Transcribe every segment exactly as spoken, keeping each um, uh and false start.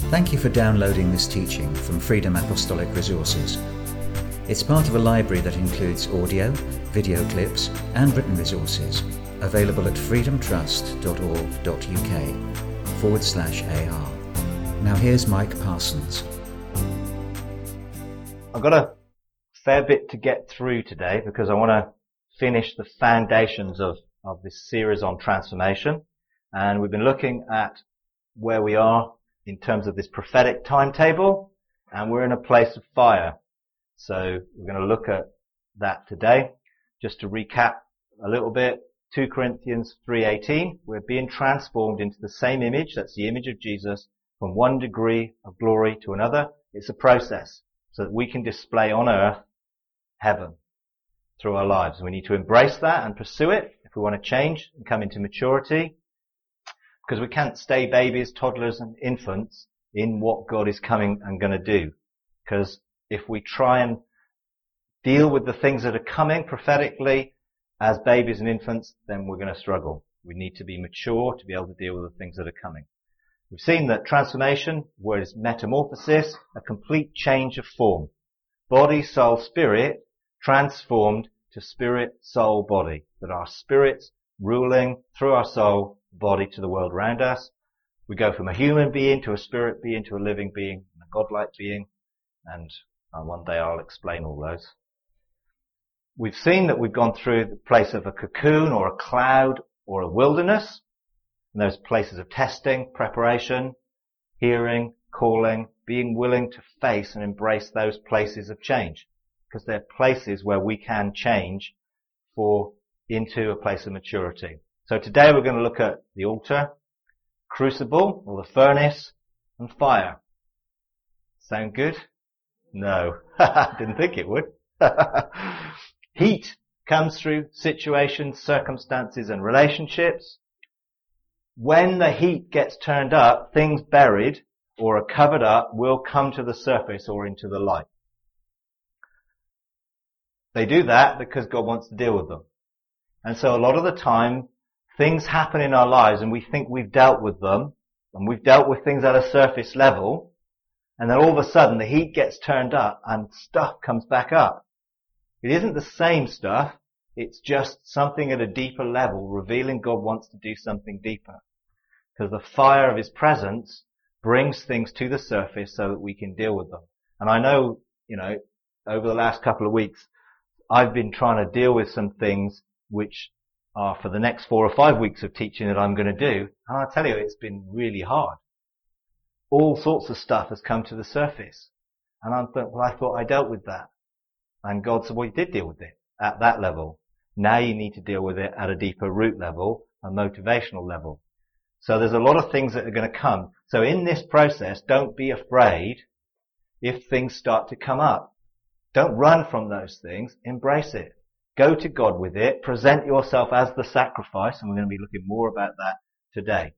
Thank you for downloading this teaching from Freedom Apostolic Resources. It's part of a library that includes audio, video clips, and written resources available at freedomtrust.org.uk forward slash AR. Now here's Mike Parsons. I've got a fair bit to get through today because I want to finish the foundations of, of this series on transformation. And we've been looking at where we are in terms of this prophetic timetable, and we're in a place of fire. So we're going to look at that today. Just to recap a little bit, Second Corinthians three eighteen, we're being transformed into the same image, that's the image of Jesus, from one degree of glory to another. It's a process so that we can display on earth heaven through our lives. We need to embrace that and pursue it if we want to change and come into maturity. Because we can't stay babies, toddlers and infants in what God is coming and going to do. Because if we try and deal with the things that are coming prophetically as babies and infants, then we're going to struggle. We need to be mature to be able to deal with the things that are coming. We've seen that transformation, word is metamorphosis, a complete change of form. Body, soul, spirit, transformed to spirit, soul, body. That our spirit's ruling through our soul, body to the world around us. We go from a human being to a spirit being to a living being and a godlike being, and uh, one day I'll explain all those. We've seen that we've gone through the place of a cocoon or a cloud or a wilderness, and those places of testing, preparation, hearing, calling, being willing to face and embrace those places of change, because they're places where we can change for into a place of maturity. So today we're going to look at the altar, crucible, or the furnace, and fire. Sound good? No. Didn't think it would. Heat comes through situations, circumstances, and relationships. When the heat gets turned up, things buried or are covered up will come to the surface or into the light. They do that because God wants to deal with them. And so a lot of the time, things happen in our lives and we think we've dealt with them, and we've dealt with things at a surface level, and then all of a sudden the heat gets turned up and stuff comes back up. It isn't the same stuff, it's just something at a deeper level, revealing God wants to do something deeper. Because the fire of His presence brings things to the surface so that we can deal with them. And I know, you know, over the last couple of weeks, I've been trying to deal with some things which are for the next four or five weeks of teaching that I'm going to do. And I'll tell you, it's been really hard. All sorts of stuff has come to the surface. And I thought, well, I thought I dealt with that. And God said, well, you did deal with it at that level. Now you need to deal with it at a deeper root level, a motivational level. So there's a lot of things that are going to come. So in this process, don't be afraid if things start to come up. Don't run from those things. Embrace it. Go to God with it. Present yourself as the sacrifice, and we're going to be looking more about that today.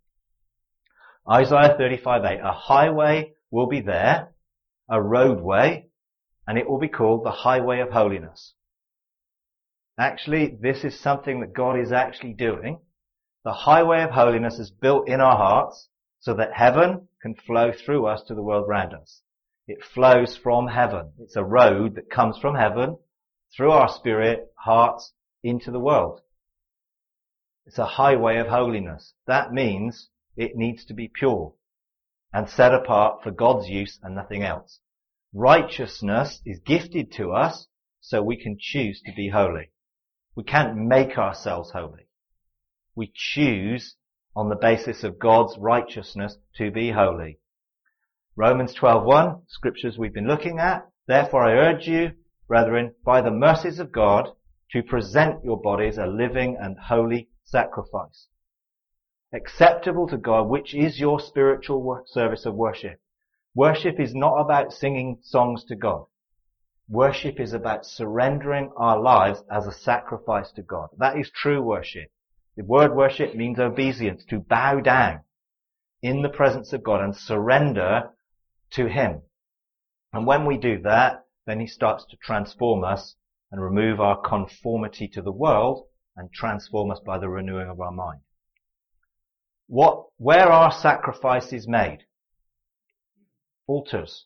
Isaiah thirty-five eight. A highway will be there, a roadway, and it will be called the highway of holiness. Actually, this is something that God is actually doing. The highway of holiness is built in our hearts so that heaven can flow through us to the world around us. It flows from heaven. It's a road that comes from heaven through our spirit, hearts, into the world. It's a highway of holiness. That means it needs to be pure and set apart for God's use and nothing else. Righteousness is gifted to us so we can choose to be holy. We can't make ourselves holy. We choose on the basis of God's righteousness to be holy. Romans twelve one, scriptures we've been looking at. Therefore I urge you, brethren, by the mercies of God, to present your bodies a living and holy sacrifice, acceptable to God, which is your spiritual service of worship. Worship is not about singing songs to God. Worship is about surrendering our lives as a sacrifice to God. That is true worship. The word worship means obeisance, to bow down in the presence of God and surrender to Him. And when we do that, then He starts to transform us and remove our conformity to the world and transform us by the renewing of our mind. What, where are sacrifices made? altars.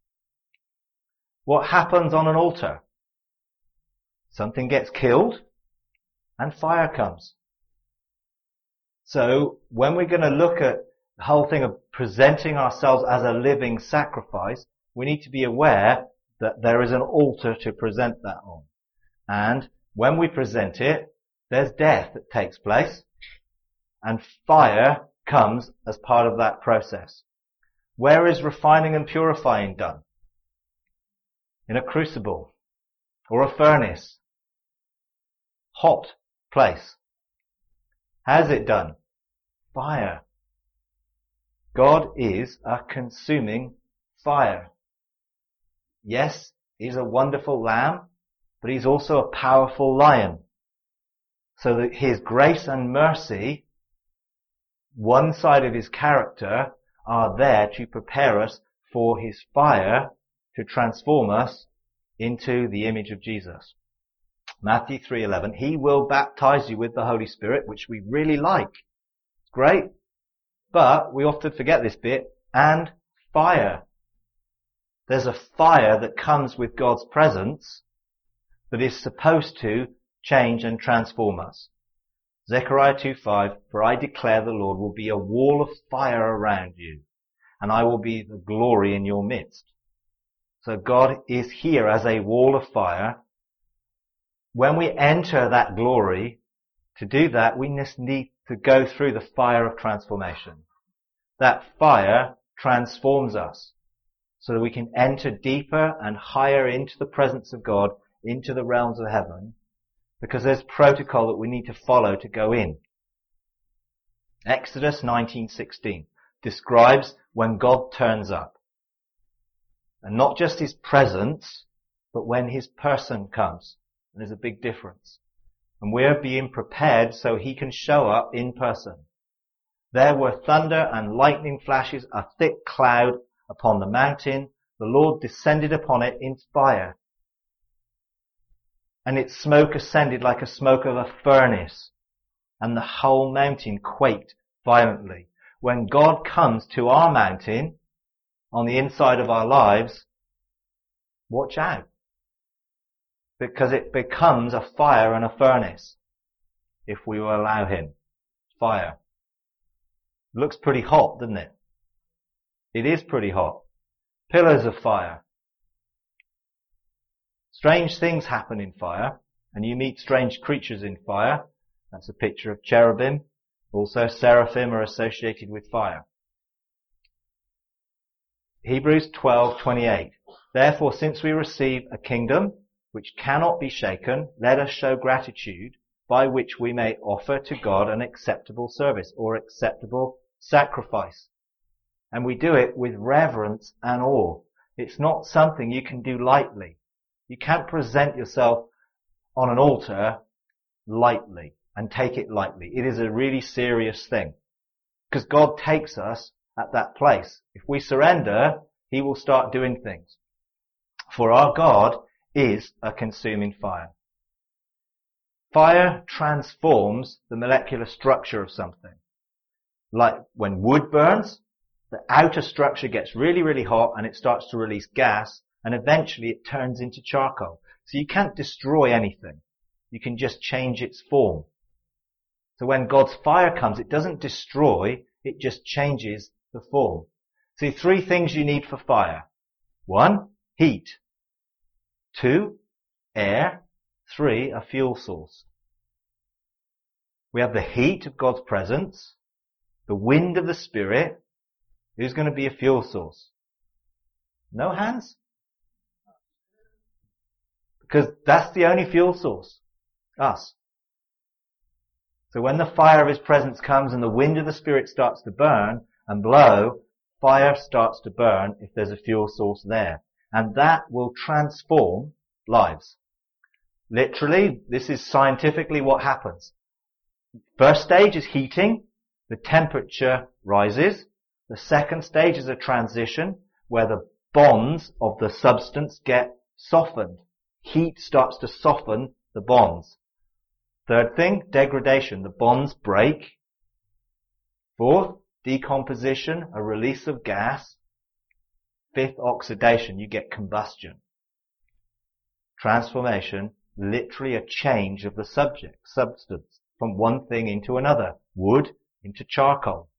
What happens on an altar? Something gets killed and fire comes. So when we're going to look at the whole thing of presenting ourselves as a living sacrifice, we need to be aware that there is an altar to present that on. And when we present it, there's death that takes place, and fire comes as part of that process. Where is refining and purifying done? In a crucible or a furnace. Hot place. How's it done? Fire. God is a consuming fire. Yes, he's a wonderful lamb, but he's also a powerful lion. So that his grace and mercy, one side of his character, are there to prepare us for his fire to transform us into the image of Jesus. Matthew three eleven, he will baptize you with the Holy Spirit, which we really like. It's great. But we often forget this bit, and fire. There's a fire that comes with God's presence that is supposed to change and transform us. Zechariah two five, for I declare the Lord will be a wall of fire around you, and I will be the glory in your midst. So God is here as a wall of fire. When we enter that glory, to do that, we just need to go through the fire of transformation. That fire transforms us so that we can enter deeper and higher into the presence of God, into the realms of heaven, because there's protocol that we need to follow to go in. Exodus nineteen sixteen describes when God turns up. And not just his presence, but when his person comes. And there's a big difference. And we're being prepared so he can show up in person. There were thunder and lightning flashes, a thick cloud upon the mountain. The Lord descended upon it in fire. And its smoke ascended like a smoke of a furnace. And the whole mountain quaked violently. When God comes to our mountain, on the inside of our lives, watch out. Because it becomes a fire and a furnace if we will allow him. Fire. Looks pretty hot, doesn't it? It is pretty hot. Pillars of fire. Strange things happen in fire, and you meet strange creatures in fire. That's a picture of cherubim. Also, seraphim are associated with fire. Hebrews twelve twenty-eight. Therefore, since we receive a kingdom which cannot be shaken, let us show gratitude by which we may offer to God an acceptable service or acceptable sacrifice. And we do it with reverence and awe. It's not something you can do lightly. You can't present yourself on an altar lightly and take it lightly. It is a really serious thing. Because God takes us at that place. If we surrender, he will start doing things. For our God is a consuming fire. Fire transforms the molecular structure of something. Like when wood burns, the outer structure gets really, really hot and it starts to release gas, and eventually it turns into charcoal. So you can't destroy anything. You can just change its form. So when God's fire comes, it doesn't destroy, it just changes the form. See, three things you need for fire. One, heat. Two, air. Three, a fuel source. We have the heat of God's presence, the wind of the Spirit. Who's going to be a fuel source? No hands? Because that's the only fuel source. Us. So when the fire of his presence comes and the wind of the Spirit starts to burn and blow, fire starts to burn if there's a fuel source there. And that will transform lives. Literally, this is scientifically what happens. First stage is heating. The temperature rises. The second stage is a transition where the bonds of the substance get softened. Heat starts to soften the bonds. Third thing, degradation. The bonds break. Fourth, decomposition, a release of gas. fifth oxidation, you get combustion. Transformation, literally a change of the subject, substance, from one thing into another. Wood into charcoal.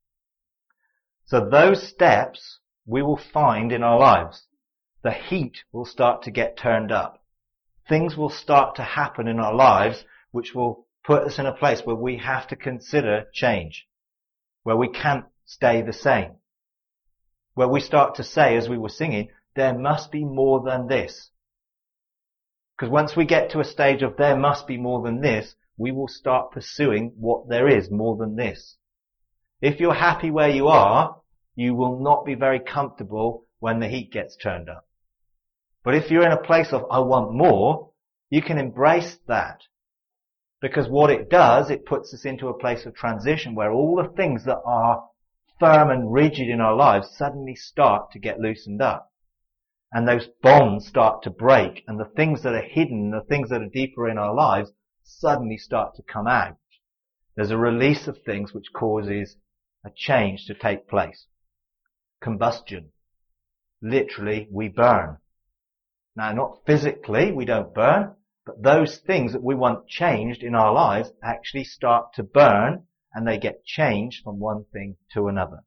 So those steps we will find in our lives. The heat will start to get turned up. Things will start to happen in our lives which will put us in a place where we have to consider change, where we can't stay the same, where we start to say, as we were singing, there must be more than this. Because once we get to a stage of there must be more than this, we will start pursuing what there is more than this. If you're happy where you are, you will not be very comfortable when the heat gets turned up. But if you're in a place of I want more, you can embrace that. Because what it does, it puts us into a place of transition where all the things that are firm and rigid in our lives suddenly start to get loosened up. And those bonds start to break, and the things that are hidden, the things that are deeper in our lives, suddenly start to come out. There's a release of things which causes a change to take place. Combustion. Literally, we burn. Now, not physically, we don't burn, but those things that we want changed in our lives actually start to burn, and they get changed from one thing to another.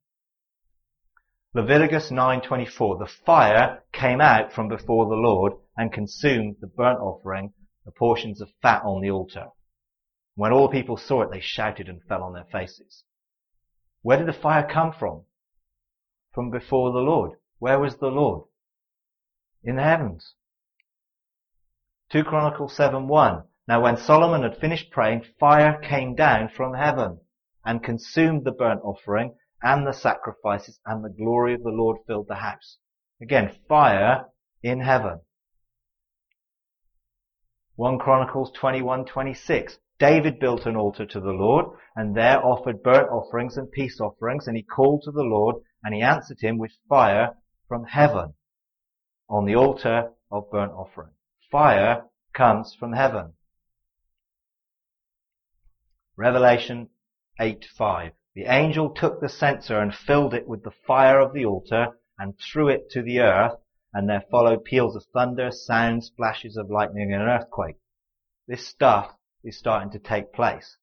Leviticus nine twenty-four, the fire came out from before the Lord and consumed the burnt offering, the portions of fat on the altar. When all the people saw it, they shouted and fell on their faces. Where did the fire come from? From before the Lord. Where was the Lord? In the heavens. Second Chronicles seven one. Now when Solomon had finished praying, fire came down from heaven and consumed the burnt offering and the sacrifices, and the glory of the Lord filled the house. Again, fire in heaven. First Chronicles twenty-one twenty-six. David built an altar to the Lord, and there offered burnt offerings and peace offerings, and he called to the Lord, and he answered him with fire from heaven on the altar of burnt offering. Fire comes from heaven. Revelation eight five. The angel took the censer and filled it with the fire of the altar and threw it to the earth, and there followed peals of thunder, sounds, flashes of lightning, and an earthquake. This stuff is starting to take place.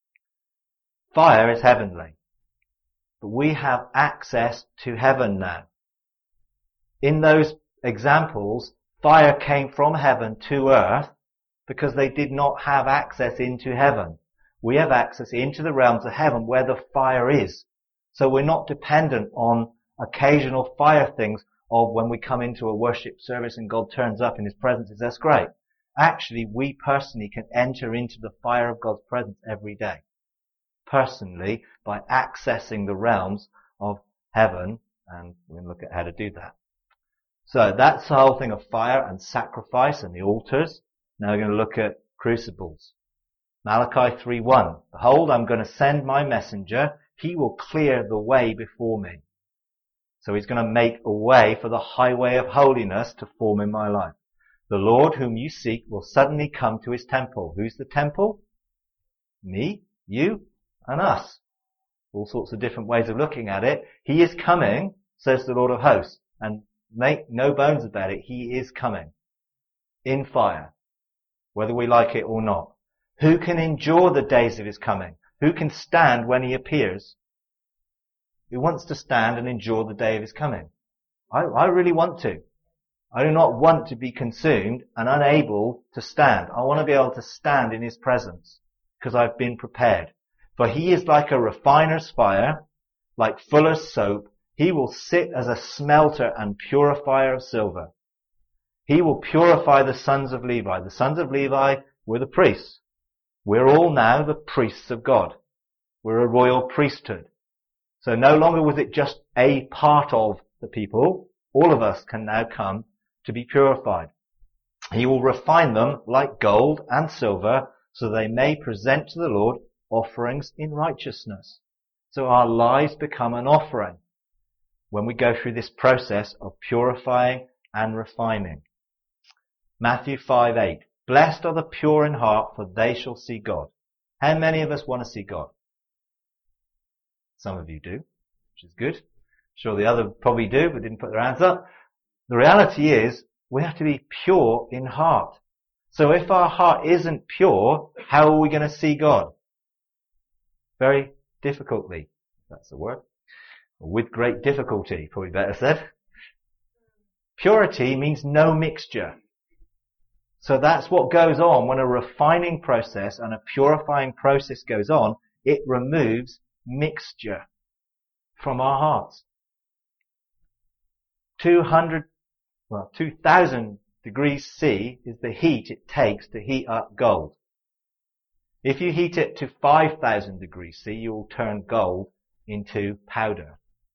Fire is heavenly, but we have access to heaven now. In those examples, fire came from heaven to earth because they did not have access into heaven. We have access into the realms of heaven where the fire is. So we're not dependent on occasional fire things of when we come into a worship service and God turns up in His presence. That's great. Actually, we personally can enter into the fire of God's presence every day. Personally, by accessing the realms of heaven, and we're going to look at how to do that. So that's the whole thing of fire and sacrifice and the altars. Now we're going to look at crucibles. Malachi three one. Behold, I'm going to send my messenger. He will clear the way before me. So he's going to make a way for the highway of holiness to form in my life. The Lord whom you seek will suddenly come to his temple. Who's the temple? Me, you, and us. All sorts of different ways of looking at it. He is coming, says the Lord of hosts. And make no bones about it, he is coming. In fire. Whether we like it or not. Who can endure the days of his coming? Who can stand when he appears? Who wants to stand and endure the day of his coming? I, I really want to. I do not want to be consumed and unable to stand. I want to be able to stand in his presence because I've been prepared. For he is like a refiner's fire, like fuller's soap. He will sit as a smelter and purifier of silver. He will purify the sons of Levi. The sons of Levi were the priests. We're all now the priests of God. We're a royal priesthood. So no longer was it just a part of the people. All of us can now come to be purified. He will refine them like gold and silver, so they may present to the Lord offerings in righteousness. So our lives become an offering when we go through this process of purifying and refining. Matthew five eight. Blessed are the pure in heart, for they shall see God. How many of us want to see God? Some of you do, which is good. Sure the other probably do, but didn't put their hands up. The reality is, we have to be pure in heart. So if our heart isn't pure, how are we going to see God? Very difficultly. That's the word. With great difficulty, probably better said. Purity means no mixture. So that's what goes on when a refining process and a purifying process goes on. It removes mixture from our hearts. two hundred, well, two thousand degrees C is the heat it takes to heat up gold. If you heat it to five thousand degrees C, you will turn gold into powder,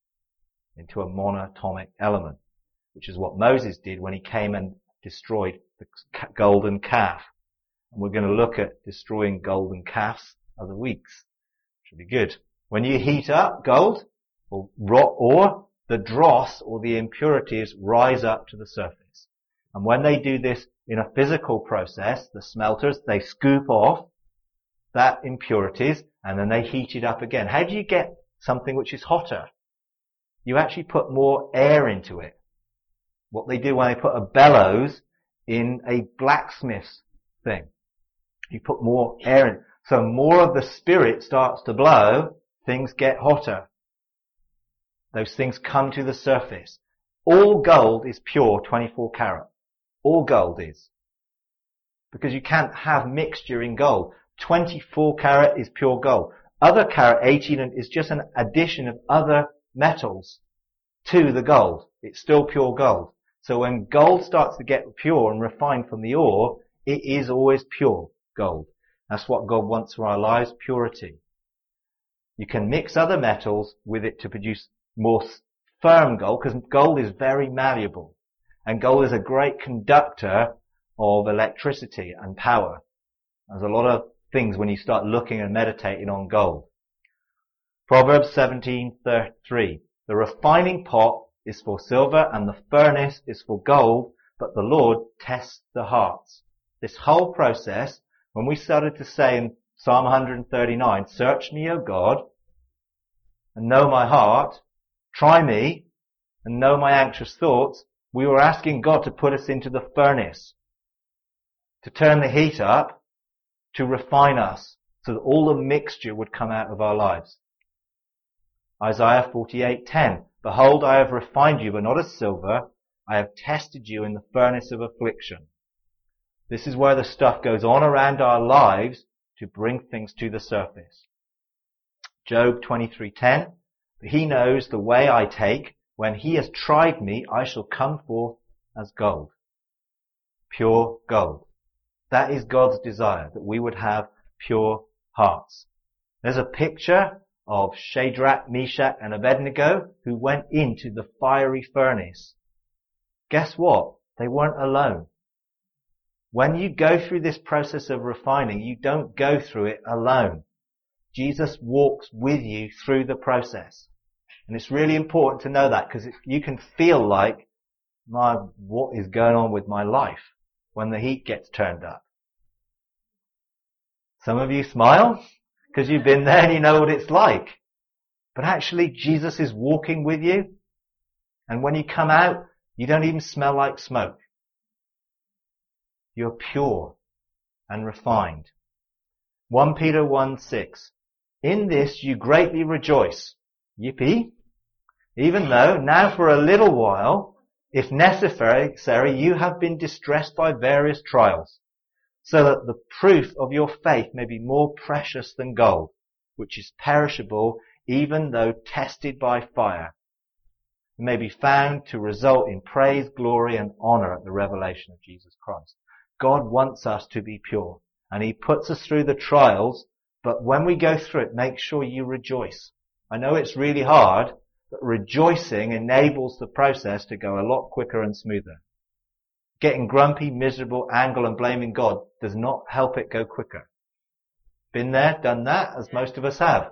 into a monatomic element, which is what Moses did when he came and destroyed the golden calf. And we're going to look at destroying golden calves other weeks. Should be good. When you heat up gold or raw ore, the dross or the impurities rise up to the surface. And when they do this in a physical process, the smelters, they scoop off that impurities and then they heat it up again. How do you get something which is hotter? You actually put more air into it. What they do when they put a bellows in a blacksmith's thing. You put more air in. So more of the spirit starts to blow, things get hotter. Those things come to the surface. All gold is pure twenty-four karat. All gold is. Because you can't have mixture in gold. twenty-four karat is pure gold. Other karat, eighteen, is just an addition of other metals to the gold. It's still pure gold. So when gold starts to get pure and refined from the ore, it is always pure gold. That's what God wants for our lives, purity. You can mix other metals with it to produce more firm gold, because gold is very malleable. And gold is a great conductor of electricity and power. There's a lot of things when you start looking and meditating on gold. Proverbs seventeen thirty-three. The refining pot is for silver and the furnace is for gold, but the Lord tests the hearts. This whole process, when we started to say in Psalm one thirty-nine, search me, O God, and know my heart, try me, and know my anxious thoughts, we were asking God to put us into the furnace, to turn the heat up, to refine us, so that all the mixture would come out of our lives. Isaiah forty-eight ten. Behold, I have refined you, but not as silver. I have tested you in the furnace of affliction. This is where the stuff goes on around our lives to bring things to the surface. Job twenty-three ten. But he knows the way I take. When he has tried me, I shall come forth as gold. Pure gold. That is God's desire, that we would have pure hearts. There's a picture of Shadrach, Meshach, and Abednego who went into the fiery furnace. Guess what? They weren't alone. When you go through this process of refining, you don't go through it alone. Jesus walks with you through the process. And it's really important to know that, because you can feel like, my, what is going on with my life when the heat gets turned up? Some of you smile because you've been there and you know what it's like. But actually, Jesus is walking with you. And when you come out, you don't even smell like smoke. You're pure and refined. First Peter one six. In this you greatly rejoice. Yippee. Even though now for a little while, if necessary, you have been distressed by various trials, so that the proof of your faith may be more precious than gold, which is perishable even though tested by fire, and may be found to result in praise, glory, and honor at the revelation of Jesus Christ. God wants us to be pure, and He puts us through the trials, but when we go through it, make sure you rejoice. I know it's really hard, but rejoicing enables the process to go a lot quicker and smoother. Getting grumpy, miserable, angry, and blaming God does not help it go quicker. Been there, done that, as most of us have.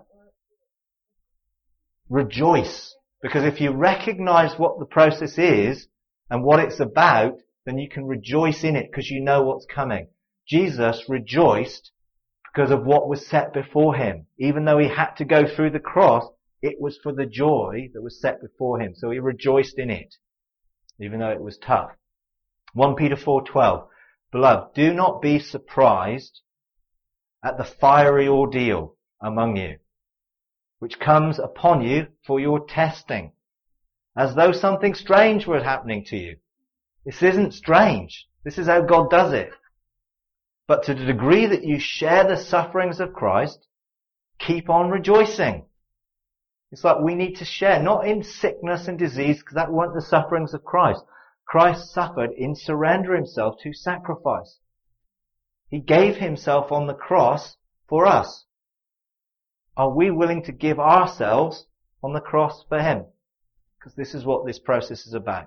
Rejoice. Because if you recognize what the process is and what it's about, then you can rejoice in it because you know what's coming. Jesus rejoiced because of what was set before Him. Even though He had to go through the cross, it was for the joy that was set before him. So he rejoiced in it, even though it was tough. First Peter four twelve. Beloved, do not be surprised at the fiery ordeal among you, which comes upon you for your testing, as though something strange were happening to you. This isn't strange. This is how God does it. But to the degree that you share the sufferings of Christ, keep on rejoicing. It's like we need to share, not in sickness and disease, because that weren't the sufferings of Christ. Christ suffered in surrender himself to sacrifice. He gave himself on the cross for us. Are we willing to give ourselves on the cross for him? Because this is what this process is about.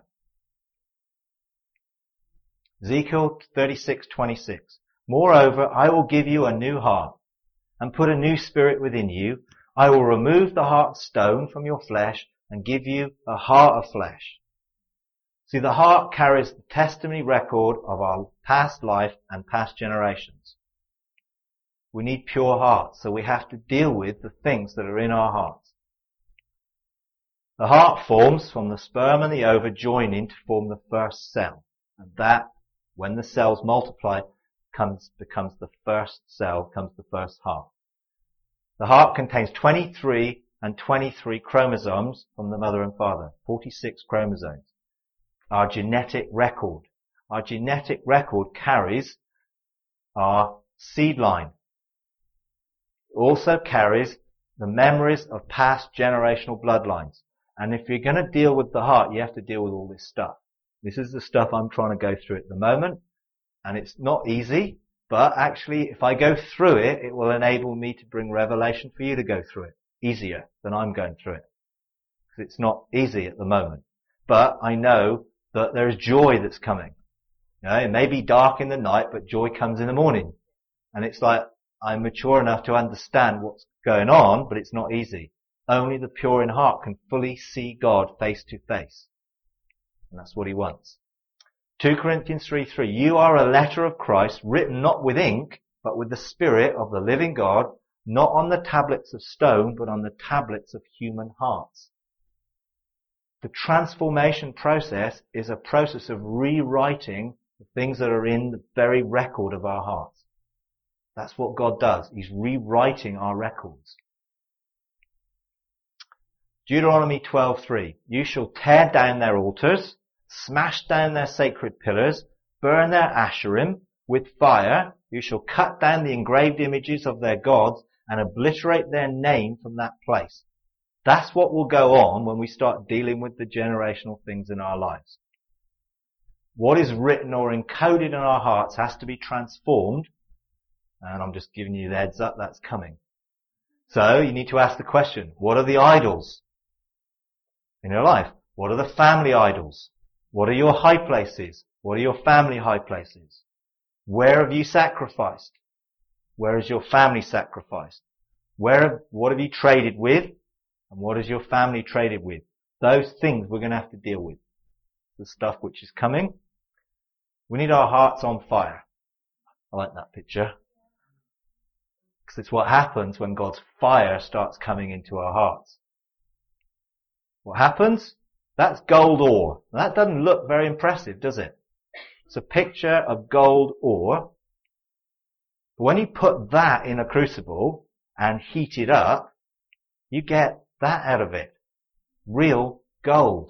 Ezekiel thirty-six twenty-six. Moreover, I will give you a new heart and put a new spirit within you. I will remove the heart of stone from your flesh and give you a heart of flesh. See, the heart carries the testimony record of our past life and past generations. We need pure hearts, so we have to deal with the things that are in our hearts. The heart forms from the sperm and the ova joining to form the first cell. And that, when the cells multiply, comes, becomes the first cell, comes the first heart. The heart contains twenty-three and twenty-three chromosomes from the mother and father, forty-six chromosomes. Our genetic record. Our genetic record carries our seed line. It also carries the memories of past generational bloodlines. And if you're going to deal with the heart, you have to deal with all this stuff. This is the stuff I'm trying to go through at the moment. And it's not easy, but actually if I go through it, it will enable me to bring revelation for you to go through it easier than I'm going through it. Because it's not easy at the moment. But I know that there is joy that's coming. You know, it may be dark in the night, but joy comes in the morning. And it's like, I'm mature enough to understand what's going on, but it's not easy. Only the pure in heart can fully see God face to face. And that's what he wants. Second Corinthians three three. You are a letter of Christ, written not with ink, but with the Spirit of the living God, not on the tablets of stone, but on the tablets of human hearts. The transformation process is a process of rewriting the things that are in the very record of our hearts. That's what God does. He's rewriting our records. Deuteronomy twelve three. You shall tear down their altars, smash down their sacred pillars, burn their asherim with fire. You shall cut down the engraved images of their gods and obliterate their name from that place. That's what will go on when we start dealing with the generational things in our lives. What is written or encoded in our hearts has to be transformed. And I'm just giving you the heads up, that's coming. So you need to ask the question, what are the idols in your life? What are the family idols? What are your high places? What are your family high places? Where have you sacrificed? Where is your family sacrificed? Where, what have you traded with? And what is your family traded with? Those things we're going to have to deal with. The stuff which is coming. We need our hearts on fire. I like that picture. Because it's what happens when God's fire starts coming into our hearts. What happens? That's gold ore. That doesn't look very impressive, does it? It's a picture of gold ore. But when you put that in a crucible and heat it up, you get that out of it. Real gold.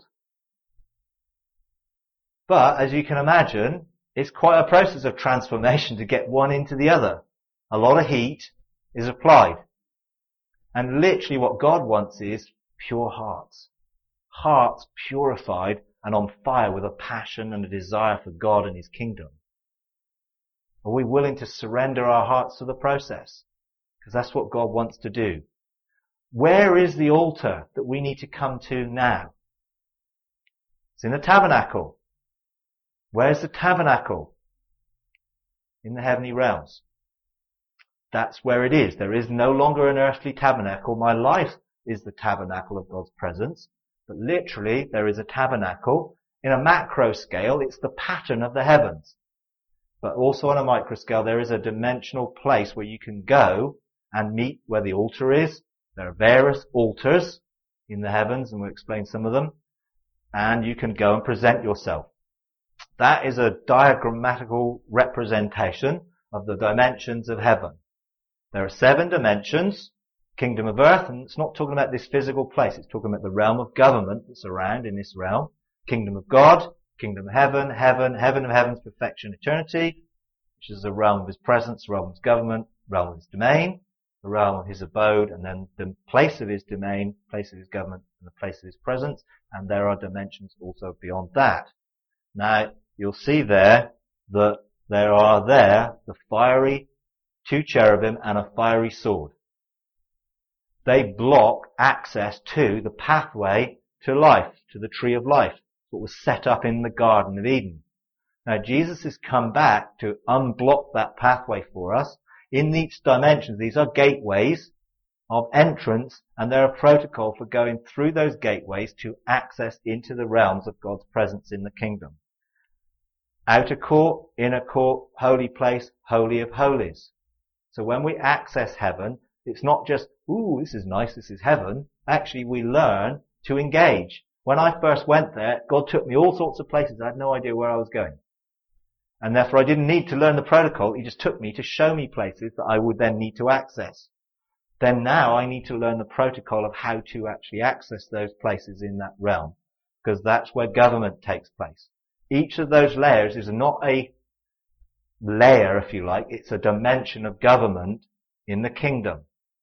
But, as you can imagine, it's quite a process of transformation to get one into the other. A lot of heat is applied. And literally what God wants is pure hearts. Hearts purified and on fire with a passion and a desire for God and His kingdom. Are we willing to surrender our hearts to the process? Because that's what God wants to do. Where is the altar that we need to come to now? It's in the tabernacle. Where's the tabernacle? In the heavenly realms. That's where it is. There is no longer an earthly tabernacle. My life is the tabernacle of God's presence. But literally, there is a tabernacle. In a macro scale, it's the pattern of the heavens. But also on a micro scale, there is a dimensional place where you can go and meet where the altar is. There are various altars in the heavens, and we'll explain some of them. And you can go and present yourself. That is a diagrammatical representation of the dimensions of heaven. There are seven dimensions, kingdom of earth, and it's not talking about this physical place, it's talking about the realm of government that's around in this realm. Kingdom of God, kingdom of heaven, heaven, heaven of heavens, perfection, eternity, which is the realm of his presence, the realm of his government, realm of his domain, the realm of his abode, and then the place of his domain, place of his government, and the place of his presence, and there are dimensions also beyond that. Now, you'll see there that there are there the fiery two cherubim and a fiery sword. They block access to the pathway to life, to the tree of life, that was set up in the Garden of Eden. Now, Jesus has come back to unblock that pathway for us. In these dimensions, these are gateways of entrance, and they're a protocol for going through those gateways to access into the realms of God's presence in the kingdom. Outer court, inner court, holy place, holy of holies. So when we access heaven, it's not just, ooh, this is nice, this is heaven. Actually, we learn to engage. When I first went there, God took me all sorts of places. I had no idea where I was going. And therefore I didn't need to learn the protocol. He just took me to show me places that I would then need to access. Then now I need to learn the protocol of how to actually access those places in that realm, because that's where government takes place. Each of those layers is not a layer, if you like. It's a dimension of government in the kingdom.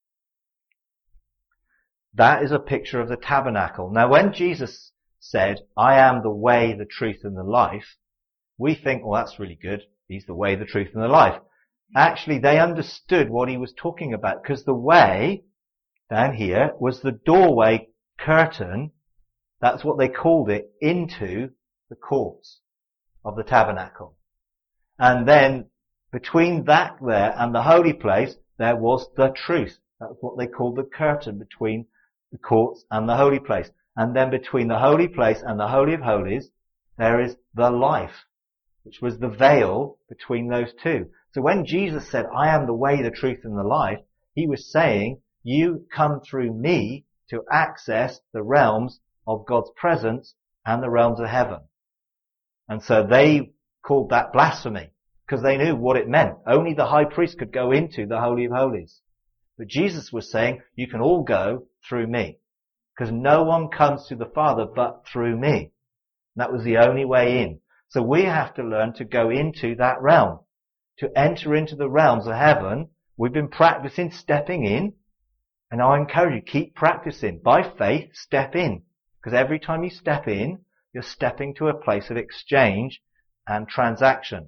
That is a picture of the tabernacle. Now, when Jesus said, I am the way, the truth, and the life, we think, well, that's really good. He's the way, the truth, and the life. Actually, they understood what he was talking about, because the way, down here, was the doorway curtain, that's what they called it, into the courts of the tabernacle. And then, between that there and the holy place, there was the truth. That's what they called the curtain between the courts and the holy place. And then between the holy place and the Holy of Holies, there is the life, which was the veil between those two. So when Jesus said, I am the way, the truth, and the life, he was saying, you come through me to access the realms of God's presence and the realms of heaven. And so they called that blasphemy, because they knew what it meant. Only the high priest could go into the Holy of Holies. But Jesus was saying, you can all go through me, because no one comes to the Father but through me. And that was the only way in. So we have to learn to go into that realm. To enter into the realms of heaven, we've been practicing stepping in, and I encourage you, keep practicing. By faith, step in. Because every time you step in, you're stepping to a place of exchange and transaction.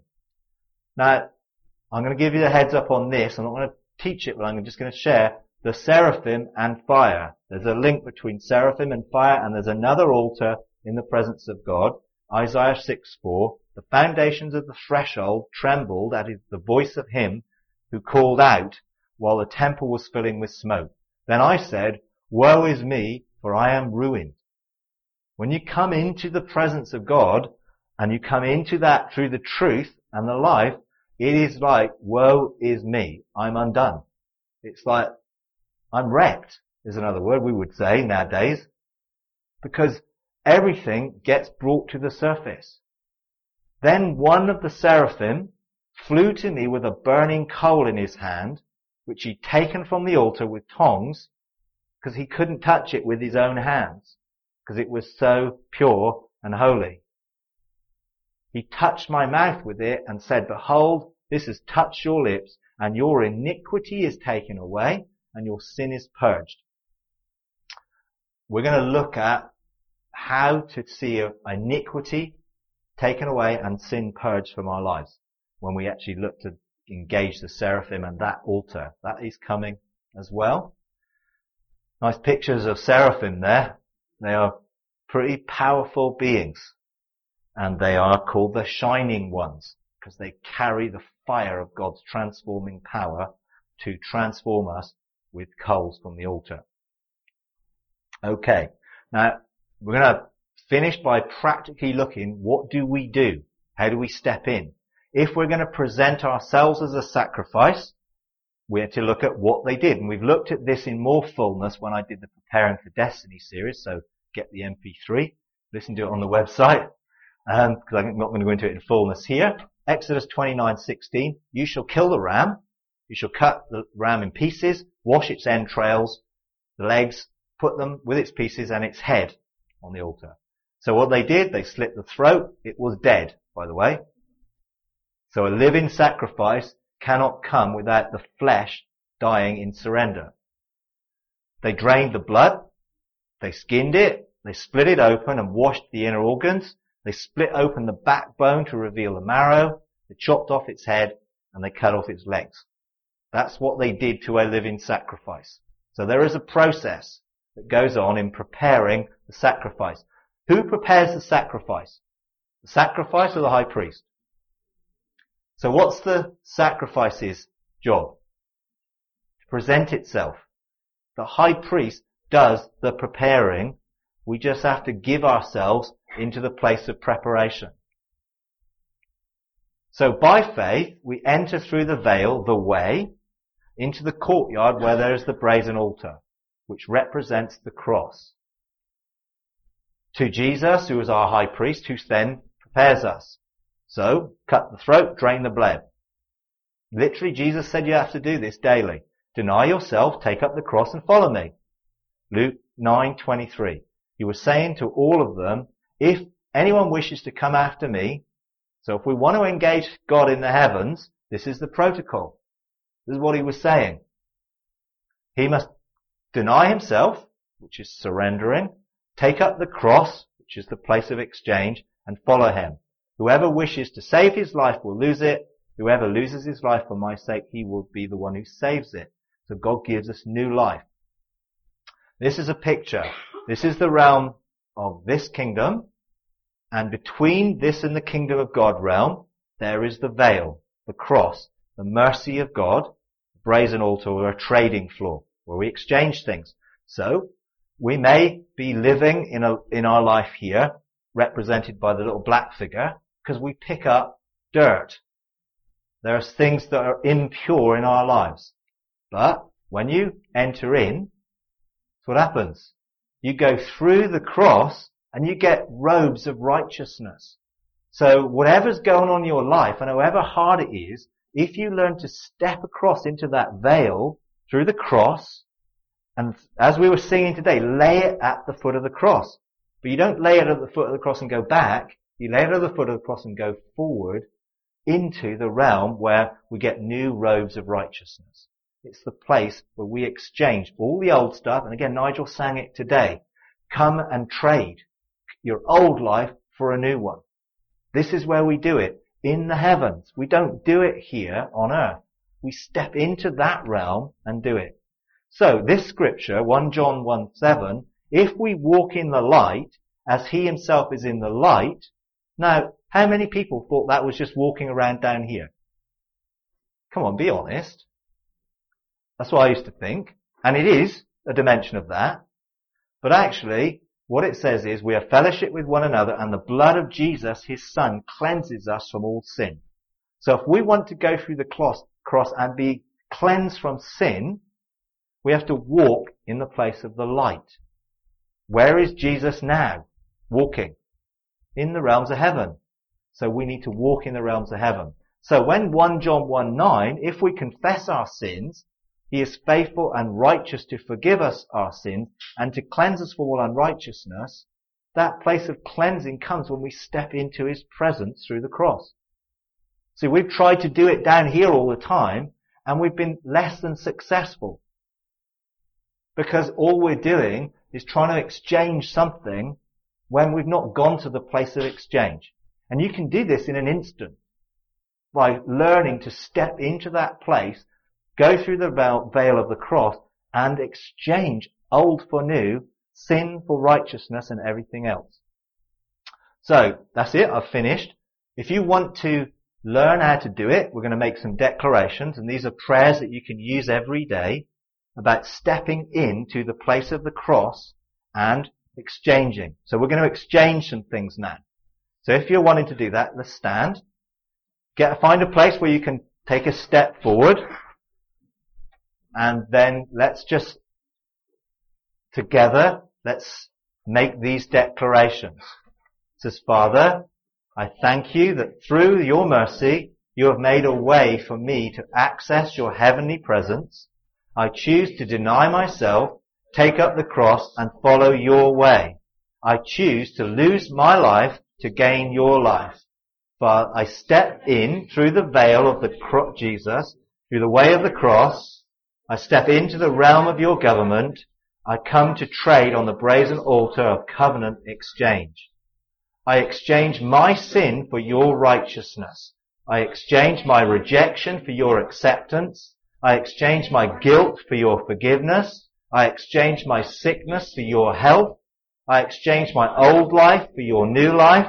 Now, I'm going to give you the heads up on this. I'm not going to teach it, but I'm just going to share the seraphim and fire. There's a link between seraphim and fire, and there's another altar in the presence of God. Isaiah six four, the foundations of the threshold trembled at the voice of him who called out while the temple was filling with smoke. Then I said, woe is me, for I am ruined. When you come into the presence of God, and you come into that through the truth and the life, it is like, woe is me, I'm undone. It's like, I'm wrecked, is another word we would say nowadays, because everything gets brought to the surface. Then one of the seraphim flew to me with a burning coal in his hand, which he'd taken from the altar with tongs, because he couldn't touch it with his own hands, because it was so pure and holy. He touched my mouth with it and said, behold, this has touched your lips, and your iniquity is taken away, and your sin is purged. We're going to look at how to see iniquity taken away and sin purged from our lives when we actually look to engage the seraphim and that altar. That is coming as well. Nice pictures of seraphim there. They are pretty powerful beings, and they are called the shining ones because they carry the fire of God's transforming power to transform us with coals from the altar. Okay, now we're going to finish by practically looking, what do we do? How do we step in? If we're going to present ourselves as a sacrifice, we're to look at what they did. And we've looked at this in more fullness when I did the Preparing for Destiny series. So get the M P three, listen to it on the website, um, because I'm not going to go into it in fullness here. Exodus twenty-nine sixteen, you shall kill the ram. You shall cut the ram in pieces, wash its entrails, the legs, put them with its pieces and its head on the altar. So what they did, they slit the throat. It was dead, by the way. So a living sacrifice cannot come without the flesh dying in surrender. They drained the blood. They skinned it. They split it open and washed the inner organs. They split open the backbone to reveal the marrow. They chopped off its head and they cut off its legs. That's what they did to a living sacrifice. So there is a process that goes on in preparing the sacrifice. Who prepares the sacrifice? The sacrifice or the high priest? So what's the sacrifice's job? To present itself. The high priest does the preparing. We just have to give ourselves into the place of preparation. So by faith, we enter through the veil, the way, into the courtyard where there is the brazen altar, which represents the cross. To Jesus, who is our high priest, who then prepares us. So, cut the throat, drain the blood. Literally, Jesus said you have to do this daily. Deny yourself, take up the cross and follow me. Luke nine twenty-three. He was saying to all of them, if anyone wishes to come after me, so if we want to engage God in the heavens, this is the protocol. This is what he was saying. He must deny himself, which is surrendering, take up the cross, which is the place of exchange, and follow him. Whoever wishes to save his life will lose it. Whoever loses his life for my sake, he will be the one who saves it. So God gives us new life. This is a picture. This is the realm of this kingdom. And between this and the kingdom of God realm, there is the veil, the cross, the mercy of God, the brazen altar, or a trading floor where we exchange things. So we may be living in a, in our life here, represented by the little black figure, because we pick up dirt. There are things that are impure in our lives. But when you enter in, that's what happens. You go through the cross and you get robes of righteousness. So whatever's going on in your life, and however hard it is, if you learn to step across into that veil through the cross, and as we were singing today, lay it at the foot of the cross. But you don't lay it at the foot of the cross and go back. You lay it at the foot of the cross and go forward into the realm where we get new robes of righteousness. It's the place where we exchange all the old stuff. And again, Nigel sang it today. Come and trade your old life for a new one. This is where we do it. In the heavens. We don't do it here on earth. We step into that realm and do it. So this scripture, First John one seven, if we walk in the light as he himself is in the light. Now, how many people thought that was just walking around down here? Come on, be honest. That's what I used to think. And it is a dimension of that. But actually, what it says is we have fellowship with one another, and the blood of Jesus, his son, cleanses us from all sin. So if we want to go through the cross and be cleansed from sin, we have to walk in the place of the light. Where is Jesus now? Walking in the realms of heaven. So we need to walk in the realms of heaven. So when First John one nine, if we confess our sins, he is faithful and righteous to forgive us our sins and to cleanse us from all unrighteousness. That place of cleansing comes when we step into his presence through the cross. See, we've tried to do it down here all the time, and we've been less than successful. Because all we're doing is trying to exchange something when we've not gone to the place of exchange. And you can do this in an instant by learning to step into that place, go through the veil of the cross, and exchange old for new, sin for righteousness, and everything else. So, that's it. I've finished. If you want to learn how to do it, we're going to make some declarations, and these are prayers that you can use every day about stepping into the place of the cross and exchanging. So we're going to exchange some things now. So if you're wanting to do that, let's stand. Get, find a place where you can take a step forward. and then let's just together, let's make these declarations. It says, Father, I thank you that through your mercy, you have made a way for me to access your heavenly presence. I choose to deny myself, take up the cross, and follow your way. I choose to lose my life to gain your life. For I step in through the veil of the cro- Jesus, through the way of the cross. I step into the realm of your government. I come to trade on the brazen altar of covenant exchange. I exchange my sin for your righteousness. I exchange my rejection for your acceptance. I exchange my guilt for your forgiveness. I exchange my sickness for your health. I exchange my old life for your new life.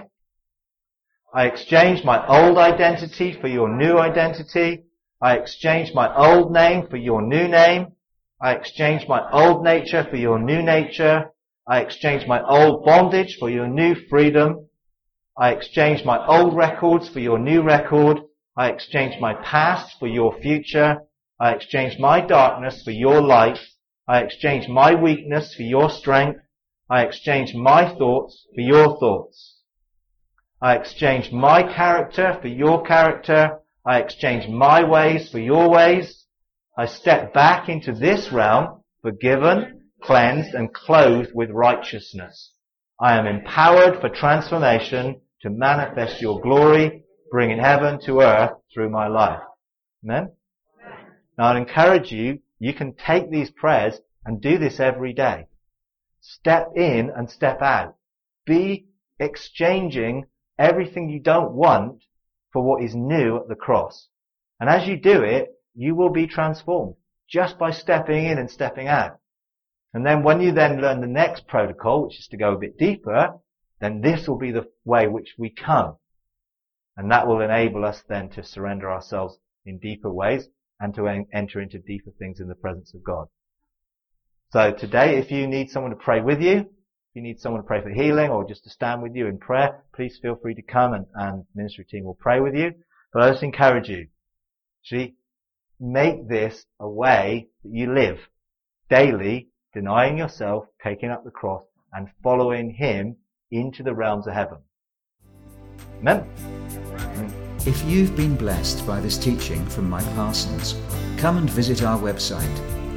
I exchange my old identity for your new identity. I exchange my old name for your new name. I exchange my old nature for your new nature. I exchange my old bondage for your new freedom. I exchange my old records for your new record. I exchange my past for your future. I exchange my darkness for your light. I exchange my weakness for your strength. I exchange my thoughts for your thoughts. I exchange my character for your character. I exchange my ways for your ways. I step back into this realm, forgiven, cleansed, and clothed with righteousness. I am empowered for transformation to manifest your glory, bringing heaven to earth through my life. Amen? Now I'd encourage you, you can take these prayers and do this every day. Step in and step out. Be exchanging everything you don't want for what is new at the cross. And as you do it, you will be transformed just by stepping in and stepping out. And then when you then learn the next protocol, which is to go a bit deeper, then this will be the way which we come. And that will enable us then to surrender ourselves in deeper ways and to en- enter into deeper things in the presence of God. So today, if you need someone to pray with you, if you need someone to pray for healing or just to stand with you in prayer, please feel free to come and, and ministry team will pray with you. But I just encourage you, see, make this a way that you live daily, denying yourself, taking up the cross, and following Him into the realms of heaven. Amen. If you've been blessed by this teaching from Mike Parsons, come and visit our website,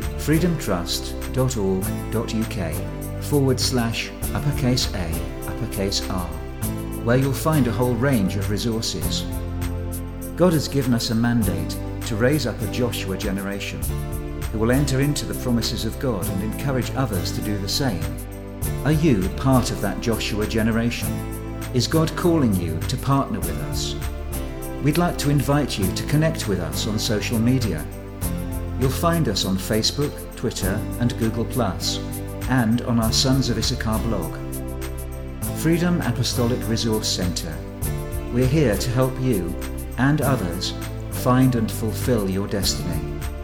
freedomtrust.org.uk forward slash uppercase A, uppercase R, where you'll find a whole range of resources. God has given us a mandate to raise up a Joshua generation who will enter into the promises of God and encourage others to do the same. Are you part of that Joshua generation? Is God calling you to partner with us? We'd like to invite you to connect with us on social media. You'll find us on Facebook, Twitter and Google Plus, and on our Sons of Issachar blog. Freedom Apostolic Resource Centre. We're here to help you and others find and fulfill your destiny.